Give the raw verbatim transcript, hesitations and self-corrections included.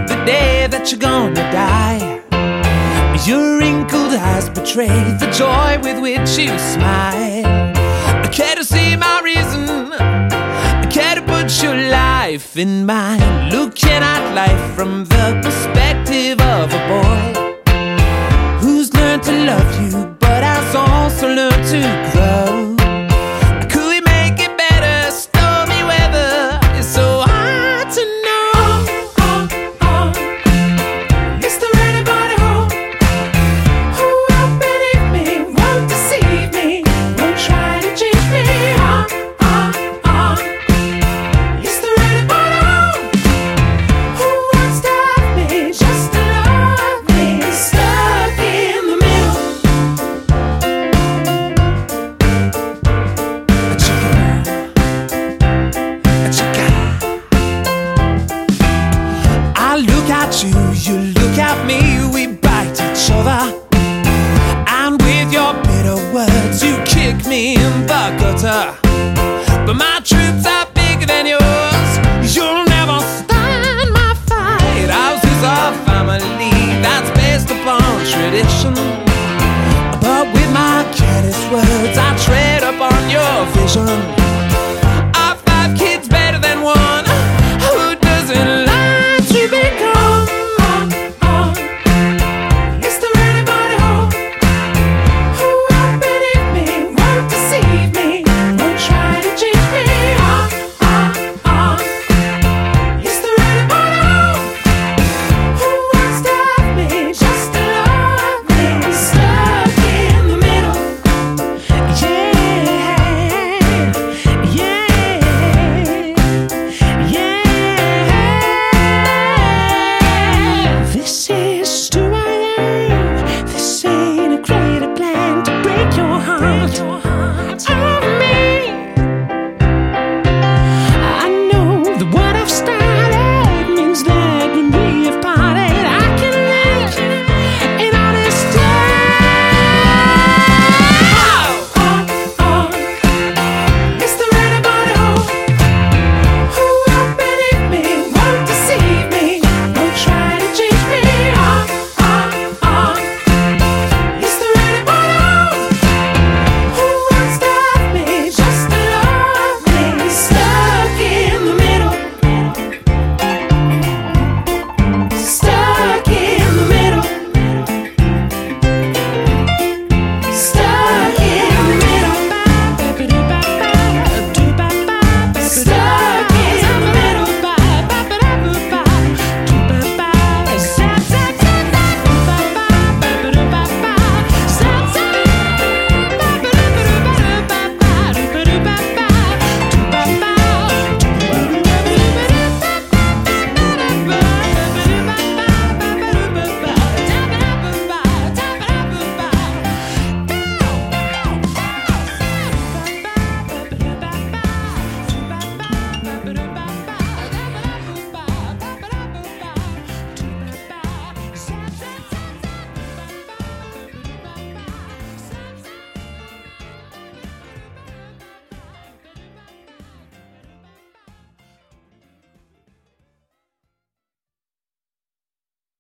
the day that you're gonna die. Your wrinkled eyes betray the joy with which you smile. I care to see my reason, I care to put your life in mine. Looking at life from the perspective of a boy who's learned to love you, but has also learned to grow. Could we make it better? Stormy weather is so hard to know. Oh, oh, oh. Is there anybody home who won't believe me, won't deceive me, won't try to cheat me? Oh, oh, oh. Is there anybody home who won't stop me, just to love me, stuck in the middle? A chicken, a chicken. I look at you, you look at me, we bite each other, and with your bitter words you kick me in the gutter. But my troops are bigger than yours, you'll never stand my fight. Ours is a family that's based upon tradition, but with my careless words I tread upon your vision. Are five kids better than one who doesn't like to become? Is there anybody home who won't believe me, won't deceive me, won't try to cheat me? Oh, oh, oh. Is there anybody home who won't stop me, just to love me, stuck in the middle? Yeah, yeah, yeah. This is who I am. This ain't a greater plan to break your heart. Oh,